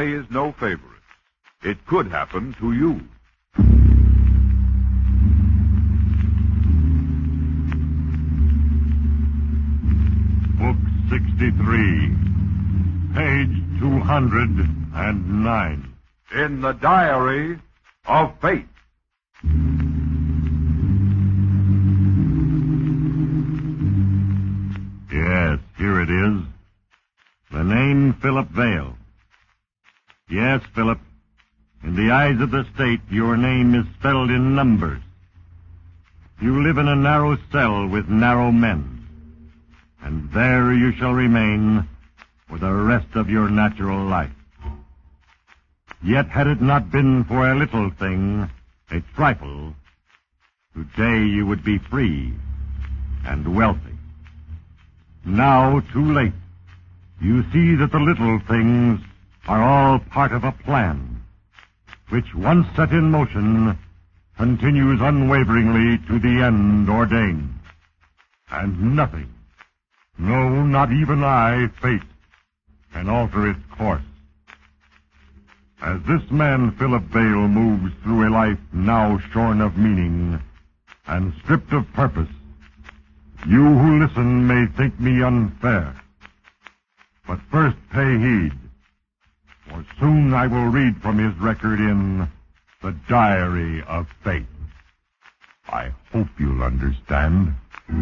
play is no favorite. It could happen to you. Book 63, page 209. In the Diary of Fate. Yes, here it is. The name Philip Vale. Yes, Philip. In the eyes of the state, your name is spelled in numbers. You live in a narrow cell with narrow men. And there you shall remain for the rest of your natural life. Yet had it not been for a little thing, a trifle, today you would be free and wealthy. Now, too late, you see that the little things are all part of a plan, which once set in motion, continues unwaveringly to the end ordained. And nothing, no, not even I, fate, can alter its course. As this man, Philip Vale, moves through a life now shorn of meaning and stripped of purpose, you who listen may think me unfair. But first pay heed, for soon I will read from his record in the Diary of Fate. I hope you'll understand.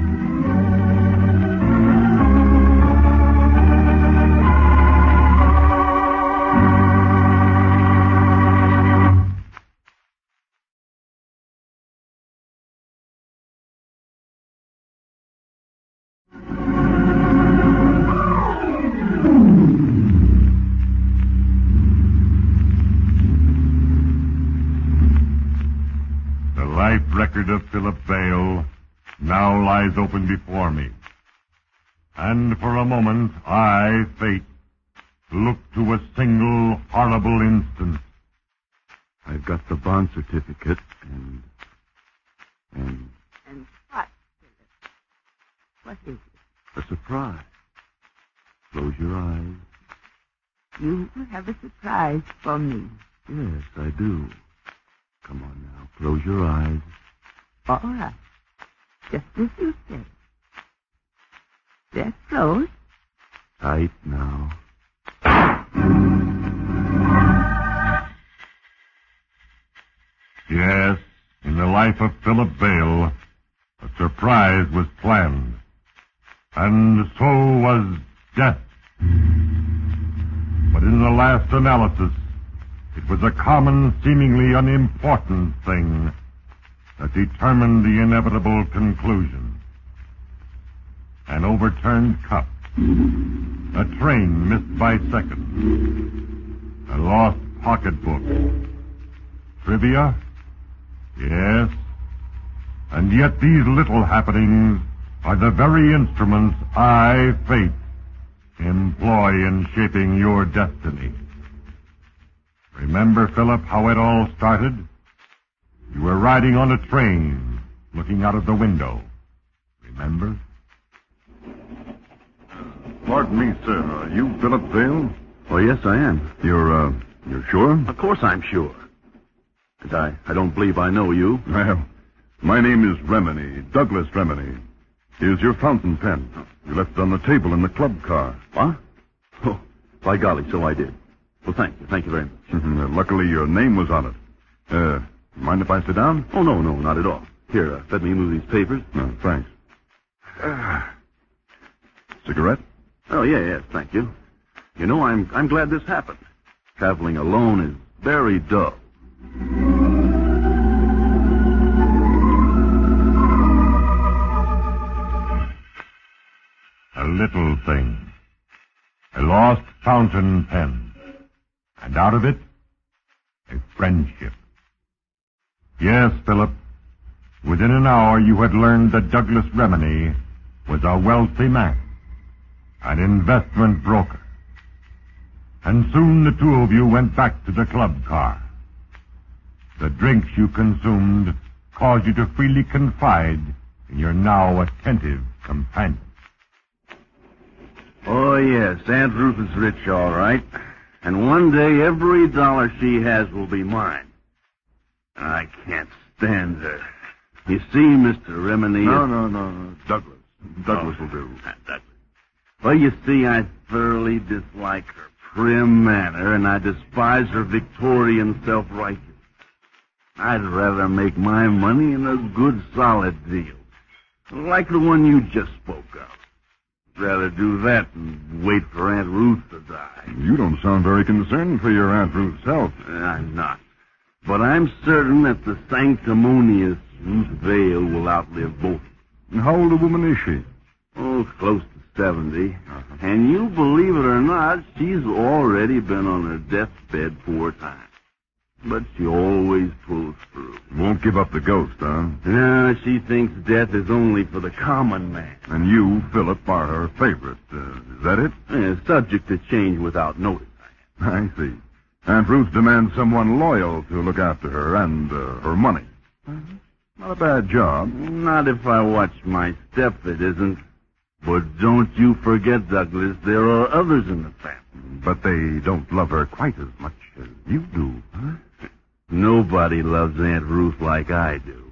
Record of Philip Vale now lies open before me. And for a moment, I, Fate, look to a single horrible instance. I've got the bond certificate and... And what, Philip? What is it? A surprise. Close your eyes. You have a surprise for me. Yes, I do. Come on now, close your eyes. All right. Just as you say. They're closed. Tight now. Yes, in the life of Philip Vale, a surprise was planned. And so was death. But in the last analysis, it was a common, seemingly unimportant thing that determined the inevitable conclusion. An overturned cup, a train missed by seconds, a lost pocketbook. Trivia? Yes. And yet these little happenings are the very instruments I, Fate, employ in shaping your destiny. Remember, Philip, how it all started? You were riding on a train, looking out of the window. Remember? Pardon me, sir. Are you Philip Vale? Oh, yes, I am. You're sure? Of course I'm sure. 'Cause I don't believe I know you. Well, my name is Remini, Douglas Remini. Here's your fountain pen. You left it on the table in the club car. What? Oh, by golly, so I did. Well, thank you. Thank you very much. Luckily, your name was on it. Mind if I sit down? Oh, no, not at all. Here, let me move these papers. No, thanks. Cigarette? Oh, yes, thank you. You know, I'm glad this happened. Traveling alone is very dull. A little thing. A lost fountain pen. And out of it, a friendship. Yes, Philip. Within an hour you had learned that Douglas Remini was a wealthy man, an investment broker. And soon the two of you went back to the club car. The drinks you consumed caused you to freely confide in your now attentive companion. Oh, yes, Aunt Ruth is rich, all right. And one day, every dollar she has will be mine. And I can't stand her. You see, Mr. Remini... No. Douglas will do. Douglas. Well, you see, I thoroughly dislike her prim manner, and I despise her Victorian self-righteousness. I'd rather make my money in a good, solid deal, like the one you just spoke of. I'd rather do that than wait for Aunt Ruth to die. You don't sound very concerned for your Aunt Ruth's health. I'm not. But I'm certain that the sanctimonious Ruth Vale will outlive both. And how old a woman is she? Oh, close to 70. And you believe it or not, she's already been on her deathbed 4 times. But she always pulls through. Won't give up the ghost, huh? No, she thinks death is only for the common man. And you, Philip, are her favorite. Is that it? Subject to change without notice. I see. Aunt Ruth demands someone loyal to look after her and her money. Not a bad job. Not if I watch my step, it isn't. But don't you forget, Douglas, there are others in the family. But they don't love her quite as much as you do, huh? Nobody loves Aunt Ruth like I do.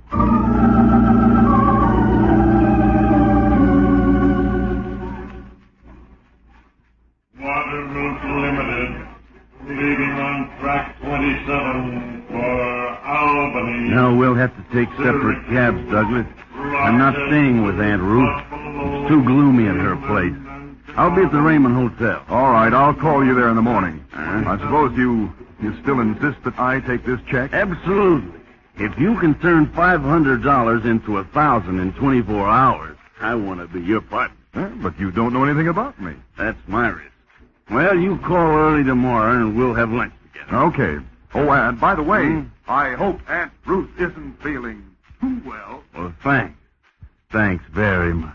Waterloo Limited, leaving on track 27 for Albany. No, we'll have to take separate cabs, Douglas. I'm not staying with Aunt Ruth. It's too gloomy at her place. I'll be at the Raymond Hotel. All right, I'll call you there in the morning. Huh? I suppose you still insist that I take this check? Absolutely. If you can turn $500 into 1,000 in 24 hours, I want to be your partner. But you don't know anything about me. That's my risk. Well, you call early tomorrow and we'll have lunch together. Okay. Oh, and by the way, I hope Aunt Ruth isn't feeling too well. Well, thanks. Thanks very much.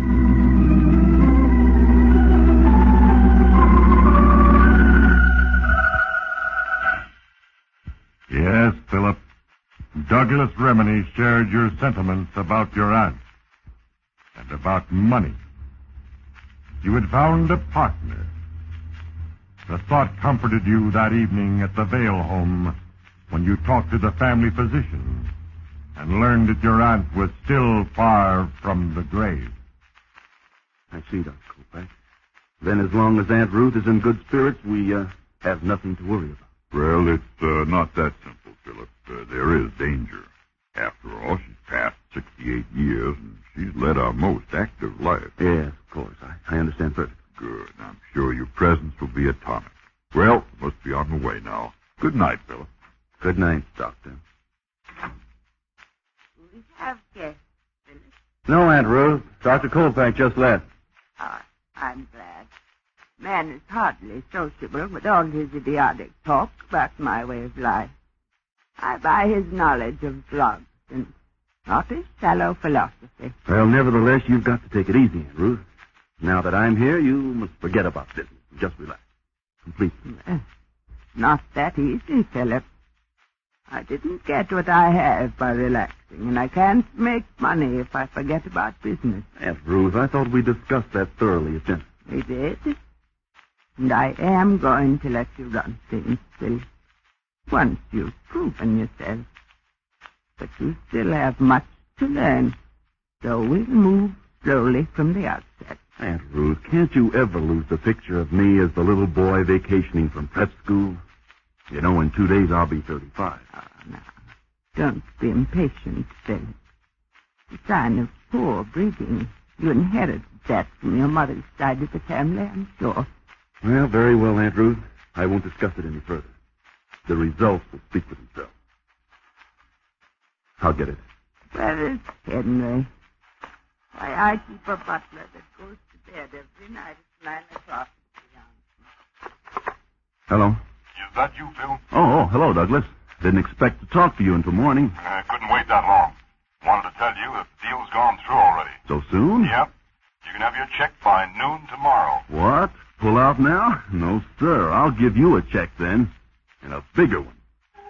Yes, Philip. Douglas Remini shared your sentiments about your aunt and about money. You had found a partner. The thought comforted you that evening at the Vale home when you talked to the family physician and learned that your aunt was still far from the grave. I see, Dr. Kolpak. Then as long as Aunt Ruth is in good spirits, we have nothing to worry about. Well, it's not that simple, Philip. There is danger. After all, she's past 68 years, and she's led a most active life. Yes, of course. I understand perfectly. Good. I'm sure your presence will be a tonic. Well, must be on the way now. Good night, Philip. Good night, Doctor. We have guests, Phyllis. No, Aunt Ruth. Dr. Kolpak just left. Oh, I'm glad. Man is hardly sociable with all his idiotic talk about my way of life. I buy his knowledge of drugs and not his shallow philosophy. Well, nevertheless, you've got to take it easy, Aunt Ruth. Now that I'm here, you must forget about business. Just relax. Completely. Not that easy, Philip. I didn't get what I have by relaxing, and I can't make money if I forget about business. Aunt Ruth, I thought we discussed that thoroughly at dinner. We did. And I am going to let you run things, Phil. Once you've proven yourself. But you still have much to learn. So we'll move slowly from the outset. Aunt Ruth, can't you ever lose the picture of me as the little boy vacationing from prep school? You know, in 2 days I'll be 35. Oh, now, don't be impatient, Phil. The sign of poor breeding. You inherited that from your mother's side of the family, I'm sure. Well, very well, Aunt Ruth. I won't discuss it any further. The results will speak for themselves. I'll get it. Where is Henry? Why, I keep a butler that goes to bed every night at 9 o'clock. Hello? Is that you, Phil? Oh, hello, Douglas. Didn't expect to talk to you until morning. Couldn't wait that long. Wanted to tell you that the deal's gone through already. So soon? Yep. You can have your check by noon tomorrow. What? Pull out now? No, sir. I'll give you a check then. And a bigger one.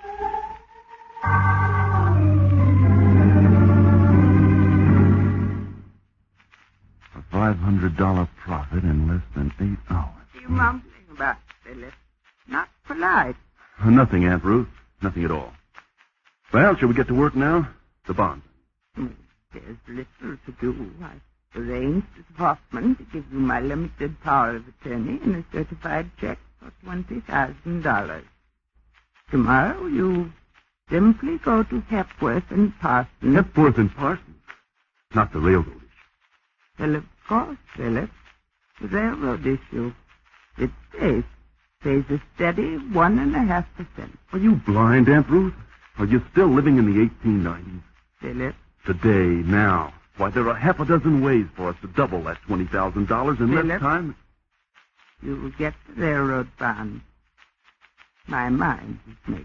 A $500 profit in less than 8 hours. What are you mumbling about, Philip? light? Nothing, Aunt Ruth. Nothing at all. Well, shall we get to work now? The bond. There's little to do. I arranged with Hoffman to give you my limited power of attorney and a certified check for $20,000. Tomorrow you simply go to Hepworth and Parsons. Hepworth and Parsons? Not the railroad issue. Well, of course, Philip. The railroad issue. It's safe. Pays a steady 1.5%. Are you blind, Aunt Ruth? Are you still living in the 1890s? Philip? Today, now. Why, there are half a dozen ways for us to double that $20,000 in less time. You will get the railroad bond. My mind is made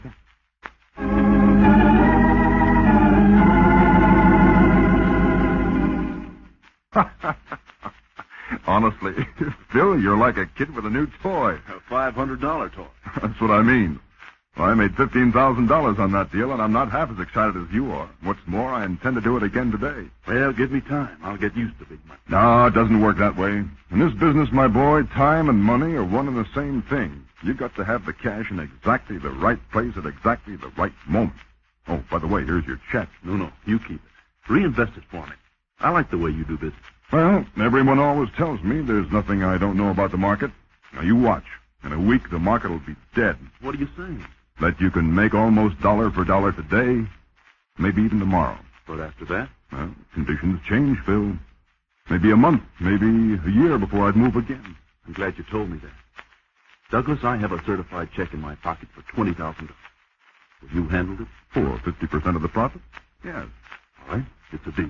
up. Honestly, Phil, you're like a kid with a new toy. A $500 toy. That's what I mean. Well, I made $15,000 on that deal, and I'm not half as excited as you are. What's more, I intend to do it again today. Well, give me time. I'll get used to big money. No, it doesn't work that way. In this business, my boy, time and money are one and the same thing. You've got to have the cash in exactly the right place at exactly the right moment. Oh, by the way, here's your check. No, you keep it. Reinvest it for me. I like the way you do business. Well, everyone always tells me there's nothing I don't know about the market. Now, you watch. In a week, the market will be dead. What are you saying? That you can make almost dollar for dollar today, maybe even tomorrow. But after that? Well, conditions change, Phil. Maybe a month, maybe a year before I'd move again. I'm glad you told me that. Douglas, I have a certified check in my pocket for $20,000. Will you handle it? For 50% of the profit? Yes. All right. It's a deal.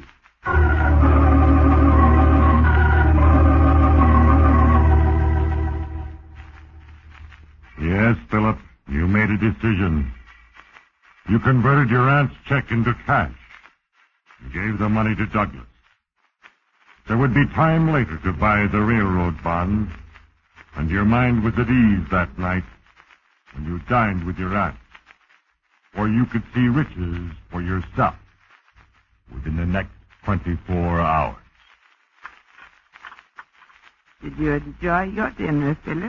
Yes, Philip, you made a decision. You converted your aunt's check into cash and gave the money to Douglas. There would be time later to buy the railroad bond, and your mind was at ease that night when you dined with your aunt. Or you could see riches for yourself within the next 24 hours. Did you enjoy your dinner, Philip?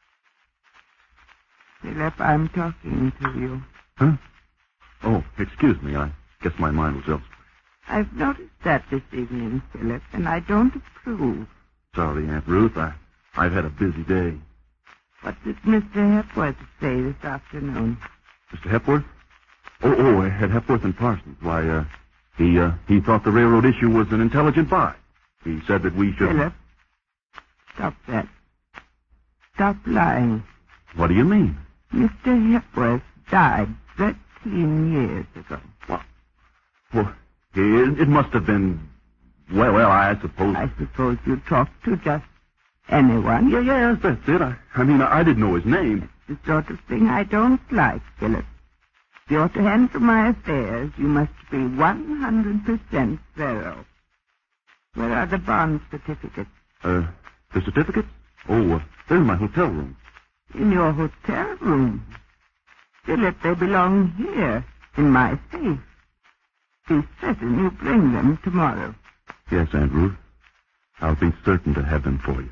Philip, I'm talking to you. Huh? Oh, excuse me. I guess my mind was elsewhere. I've noticed that this evening, Philip, and I don't approve. Sorry, Aunt Ruth. I've had a busy day. What did Mr. Hepworth say this afternoon? Mr. Hepworth? Oh, at Hepworth and Parsons. Why, he thought the railroad issue was an intelligent buy. He said that we should... Philip, stop that. Stop lying. What do you mean? Mr. Hepworth died 13 years ago. What? Well, it must have been... Well, I suppose... I suppose you talked to just anyone. Yes, that's it. I mean, I didn't know his name. It's the sort of thing I don't like, Philip. If you're to handle my affairs, you must be 100% thorough. Where are the bond certificates? The certificates? Oh, they're in my hotel room. In your hotel room? Philip, they belong here, in my safe. Be certain you bring them tomorrow. Yes, Aunt Ruth. I'll be certain to have them for you.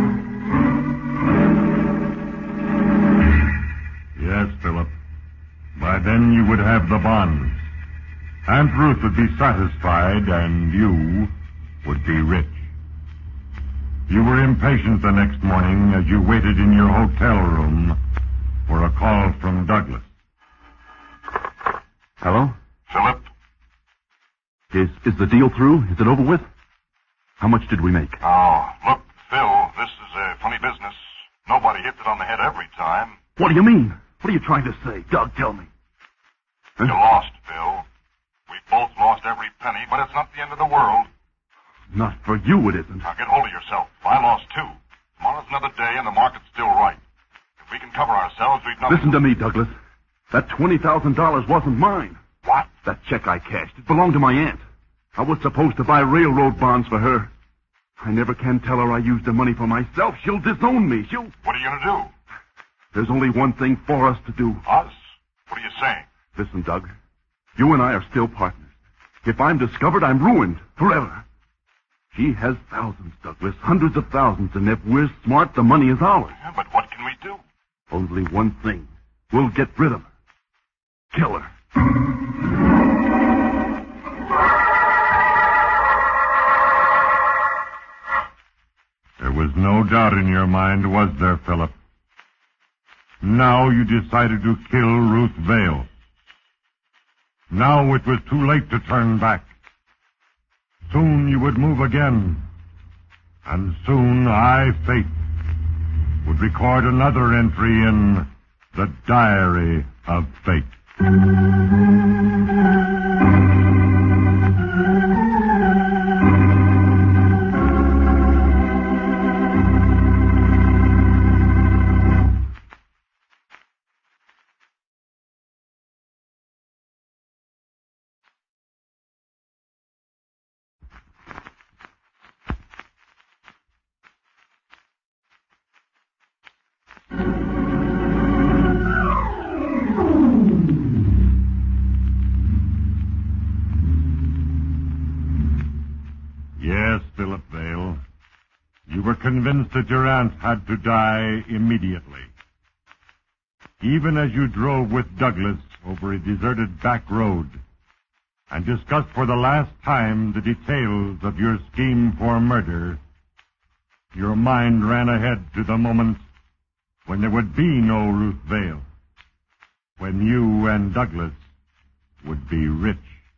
Yes, Philip. By then you would have the bonds. Aunt Ruth would be satisfied, and you would be rich. You were impatient the next morning as you waited in your hotel room for a call from Douglas. Hello? Philip? Is the deal through? Is it over with? How much did we make? Oh, look, Phil, this is a funny business. Nobody hits it on the head every time. What do you mean? What are you trying to say? Doug, tell me. You lost, Phil. We both lost every penny, but it's not the end of the world. Not for you, it isn't. Now, get hold of yourself. I lost, too. Tomorrow's another day, and the market's still right. If we can cover ourselves, we've nothing... Listen to me, Douglas. That $20,000 wasn't mine. What? That check I cashed, it belonged to my aunt. I was supposed to buy railroad bonds for her. I never can tell her I used the money for myself. She'll disown me. What are you going to do? There's only one thing for us to do. Us? What are you saying? Listen, Doug. You and I are still partners. If I'm discovered, I'm ruined. Forever. She has thousands, Douglas. Hundreds of thousands. And if we're smart, the money is ours. Yeah, but what can we do? Only one thing. We'll get rid of her. Kill her. There was no doubt in your mind, was there, Philip? Now you decided to kill Ruth Vale. Now it was too late to turn back. Soon you would move again. And soon I, Fate, would record another entry in the Diary of Fate. Yes, Philip Vale. You were convinced that your aunt had to die immediately. Even as you drove with Douglas over a deserted back road and discussed for the last time the details of your scheme for murder, your mind ran ahead to the moment when there would be no Ruth Vale, when you and Douglas would be rich.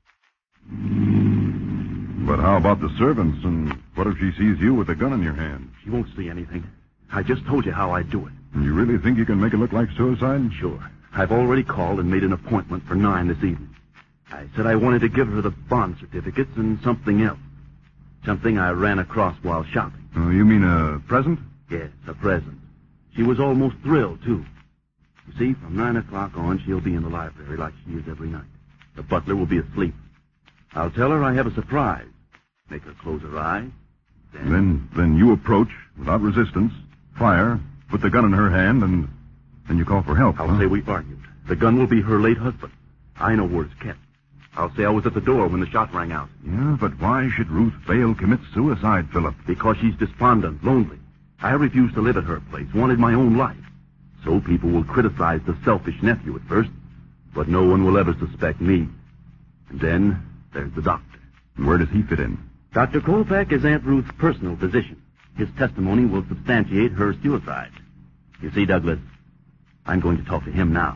But how about the servants, and what if she sees you with a gun in your hand? She won't see anything. I just told you how I do it. And you really think you can make it look like suicide? Sure. I've already called and made an appointment for 9 this evening. I said I wanted to give her the bond certificates and something else. Something I ran across while shopping. Oh, you mean a present? Yes, a present. She was almost thrilled, too. You see, from 9 o'clock on, she'll be in the library like she is every night. The butler will be asleep. I'll tell her I have a surprise. Make her close her eyes. Then you approach without resistance, fire, put the gun in her hand, and you call for help. I'll say we argued. The gun will be her late husband. I know where it's kept. I'll say I was at the door when the shot rang out. Yeah, but why should Ruth Vale commit suicide, Philip? Because she's despondent, lonely. I refused to live at her place, wanted my own life. So people will criticize the selfish nephew at first, but no one will ever suspect me. And then there's the doctor. Where does he fit in? Dr. Kolpak is Aunt Ruth's personal physician. His testimony will substantiate her suicide. You see, Douglas, I'm going to talk to him now.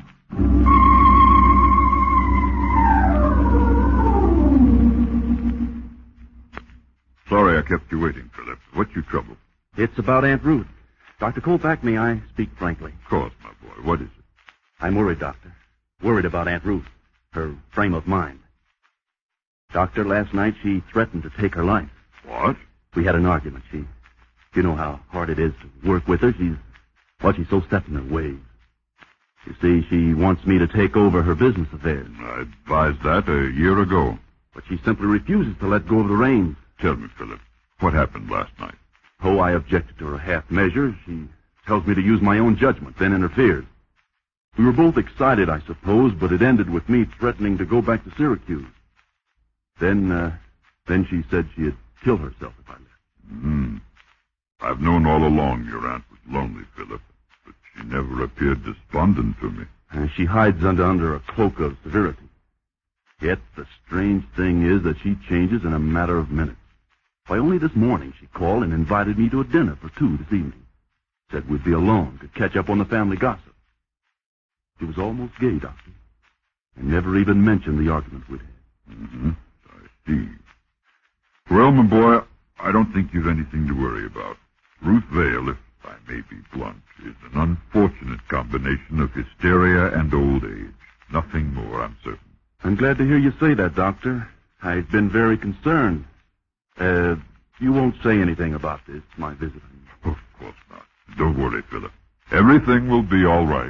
Sorry I kept you waiting, Philip. What's your trouble? It's about Aunt Ruth. Dr. Kolpak, may I speak frankly? Of course, my boy. What is it? I'm worried, Doctor. Worried about Aunt Ruth. Her frame of mind. Doctor, last night she threatened to take her life. What? We had an argument. You know how hard it is to work with her. She's so set in her ways. You see, she wants me to take over her business affairs. I advised that a year ago. But she simply refuses to let go of the reins. Tell me, Philip, what happened last night? Oh, I objected to her half measure. She tells me to use my own judgment, then interferes. We were both excited, I suppose, but it ended with me threatening to go back to Syracuse. Then she said she'd kill herself if I left. I've known all along your aunt was lonely, Philip, but she never appeared despondent to me. She hides under a cloak of severity. Yet the strange thing is that she changes in a matter of minutes. Why, only this morning she called and invited me to a dinner for 2 this evening. Said we'd be alone, could catch up on the family gossip. She was almost gay, Doctor, and never even mentioned the argument we'd had. I see. Well, my boy, I don't think you've anything to worry about. Ruth Vale, if I may be blunt, is an unfortunate combination of hysteria and old age. Nothing more, I'm certain. I'm glad to hear you say that, Doctor. I've been very concerned. You won't say anything about this, my visit. Of course not. Don't worry, Philip. Everything will be all right.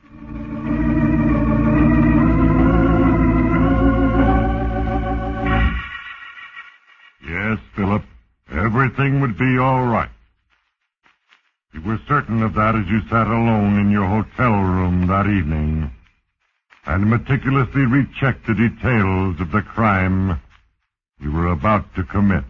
Yes, Philip, everything would be all right. You were certain of that as you sat alone in your hotel room that evening and meticulously rechecked the details of the crime you were about to commit.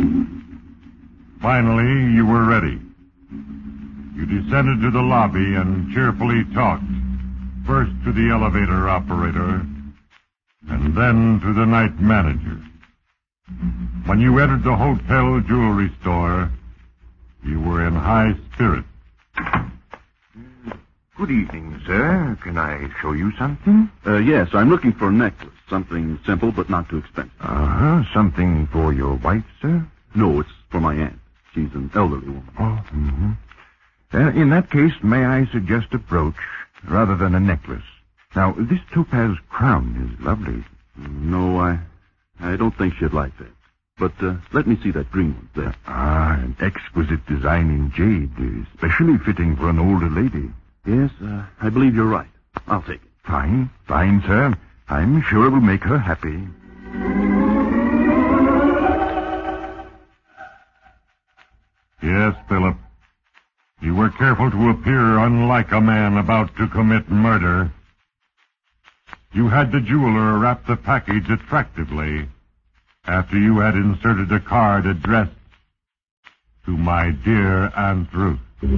Finally, you were ready. You descended to the lobby and cheerfully talked first to the elevator operator, and then to the night manager. When you entered the hotel jewelry store, you were in high spirits. Good evening, sir. Can I show you something? Yes, I'm looking for a necklace. Something simple but not too expensive. Something for your wife, sir? No, it's for my aunt. She's an elderly woman. Oh, in that case, may I suggest a brooch rather than a necklace? Now, this topaz crown is lovely. No, I don't think she'd like that. But let me see that green one there. An exquisite design in jade, especially fitting for an older lady. Yes, I believe you're right. I'll take it. Fine, sir. I'm sure it will make her happy. Yes, Philip. You were careful to appear unlike a man about to commit murder. You had the jeweler wrap the package attractively after you had inserted a card addressed to my dear Aunt Ruth.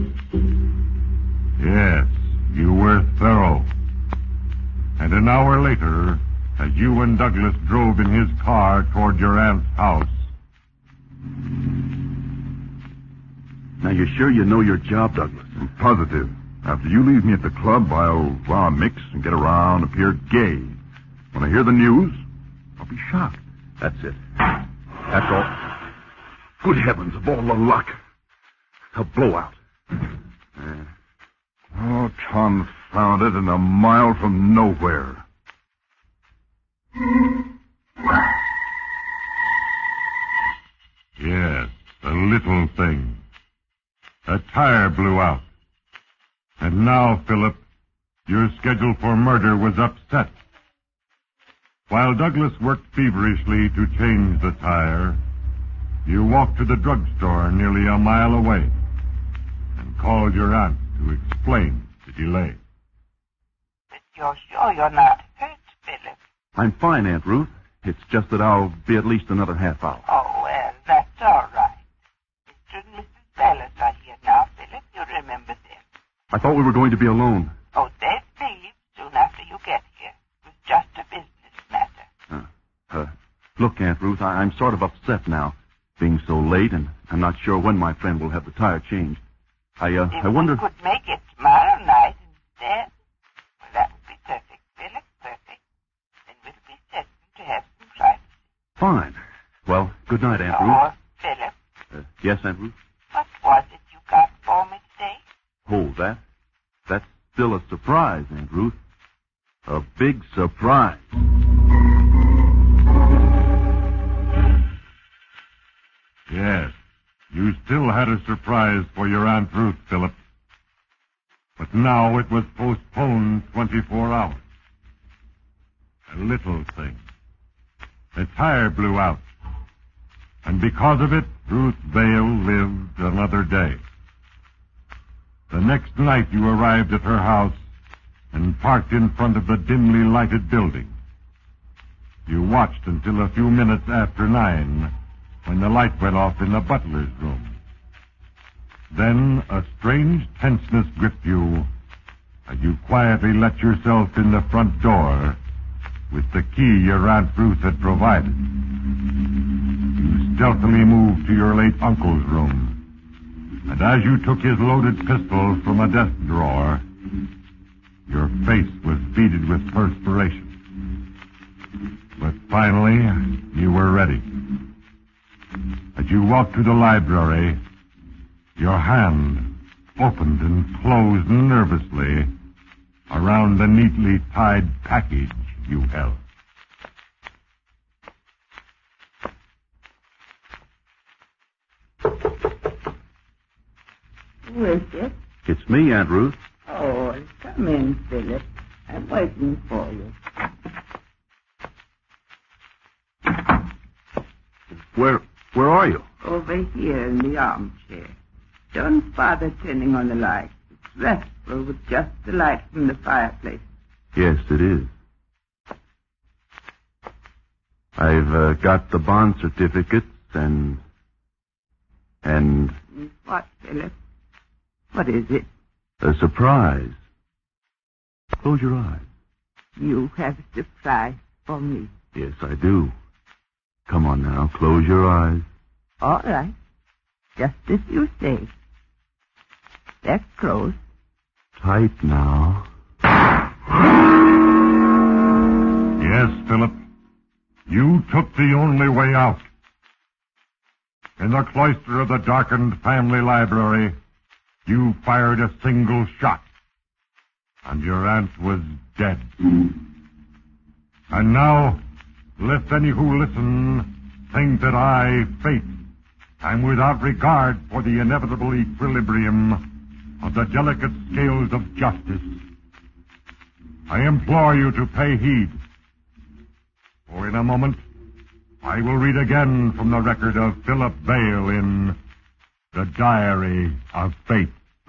Yes, you were thorough. And an hour later, as you and Douglas drove in his car toward your aunt's house... Now, you're sure you know your job, Douglas? I'm positive. After you leave me at the club, I'll mix and get around, appear gay. When I hear the news, I'll be shocked. That's it. That's all. Good heavens, of all the luck. A blowout. Oh, confound it, and a mile from nowhere. Yes, a little thing. A tire blew out. And now, Philip, your schedule for murder was upset. While Douglas worked feverishly to change the tire, you walked to the drugstore nearly a mile away and called your aunt to explain the delay. But you're sure you're not hurt, Philip? I'm fine, Aunt Ruth. It's just that I'll be at least another half hour. Oh, well, that's all right. Mr. and Mrs. Bellis are here now, Philip. You remember them. I thought we were going to be alone. Oh, they'd leave soon after you get here. It was just a business matter. Look, Aunt Ruth, I'm sort of upset now, being so late, and I'm not sure when my friend will have the tire changed. I wonder... If we could make it tomorrow night instead, well, that would be perfect, Philip, perfect. Then we'll be certain to have some privacy. Fine. Well, good night, Aunt Ruth. Oh, Philip. Yes, Aunt Ruth? What was it you got for me today? Oh, that's still a surprise, Aunt Ruth. A big surprise. Yes, you still had a surprise for your Aunt Ruth, Philip. But now it was postponed 24 hours. A little thing. The tire blew out. And because of it, Ruth Vale lived another day. The next night you arrived at her house and parked in front of the dimly lighted building. You watched until a few minutes after 9, when the light went off in the butler's room. Then a strange tenseness gripped you as you quietly let yourself in the front door with the key your Aunt Ruth had provided. You stealthily moved to your late uncle's room, and as you took his loaded pistol from a desk drawer, your face was beaded with perspiration. But finally, you were ready. As you walked to the library, your hand opened and closed nervously around the neatly tied package you held. Who is it? It's me, Aunt Ruth. Oh, come in, Philip. I'm waiting for you. Where are you? Over here in the armchair. Don't bother turning on the light. It's restful with just the light from the fireplace. Yes, it is. I've got the bond certificates and... What, Philip? What is it? a surprise. Close your eyes. You have a surprise for me. Yes, I do. Come on now, close your eyes. All right. Just as you say. They're closed. Tight now. Yes, Philip. You took the only way out. In the cloister of the darkened family library, you fired a single shot, and your aunt was dead. And now, lest any who listen think that I, Fate, am without regard for the inevitable equilibrium of the delicate scales of justice, I implore you to pay heed. For in a moment, I will read again from the record of Philip Vale in The Diary of Fate.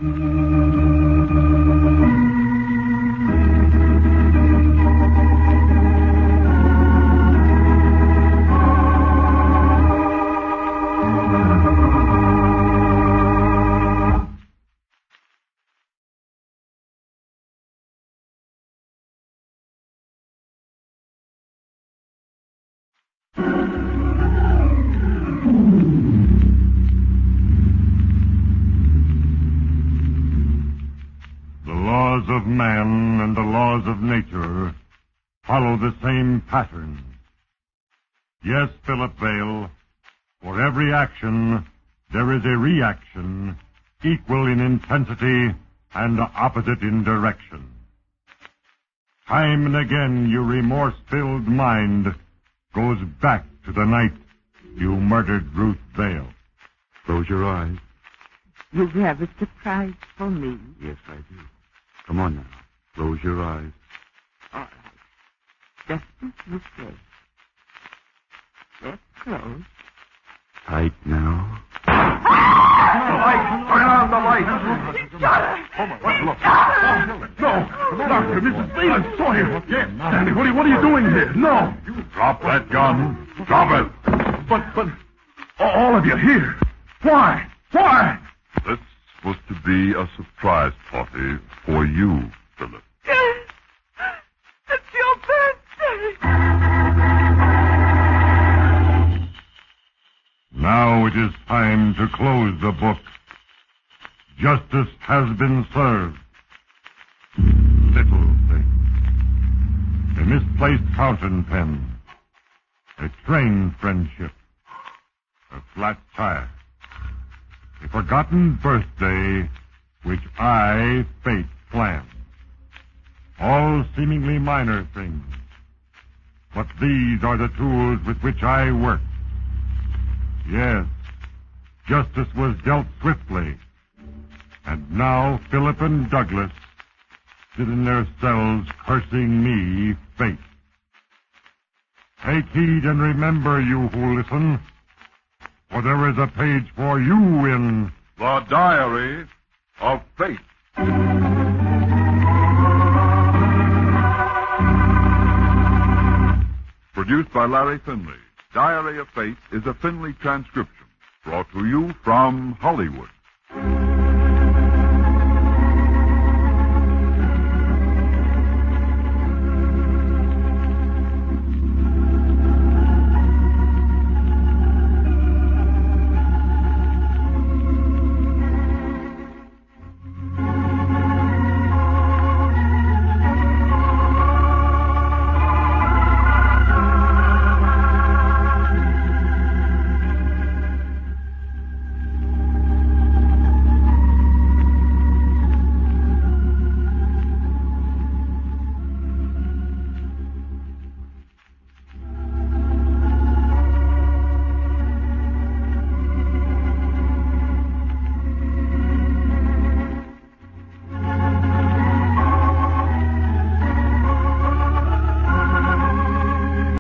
Of man and the laws of nature follow the same pattern. Yes, Philip Vale, for every action there is a reaction equal in intensity and opposite in direction. Time and again your remorse-filled mind goes back to the night you murdered Ruth Vale. Close your eyes. You have a surprise for me. Yes, I do. Come on now. Close your eyes. All right. Just as you say. They're closed. Tight now. The light! Turn on the light! Hold on. Look. No! Doctor, Mrs. Phelan saw you. Yes. Sandy, what are you doing here? No! Drop that gun. Drop it. But, all of you here. Why? Why? This was to be a surprise party for you, Philip. It's your birthday. Now it is time to close the book. Justice has been served. Little thing. A misplaced fountain pen. A train friendship. A flat tire. A forgotten birthday which I, Fate, planned. All seemingly minor things. But these are the tools with which I work. Yes, justice was dealt swiftly. And now Philip and Douglas sit in their cells cursing me, Fate. Take heed and remember, you who listen, for there is a page for you in The Diary of Fate. Produced by Larry Finley, Diary of Fate is a Finley transcription brought to you from Hollywood.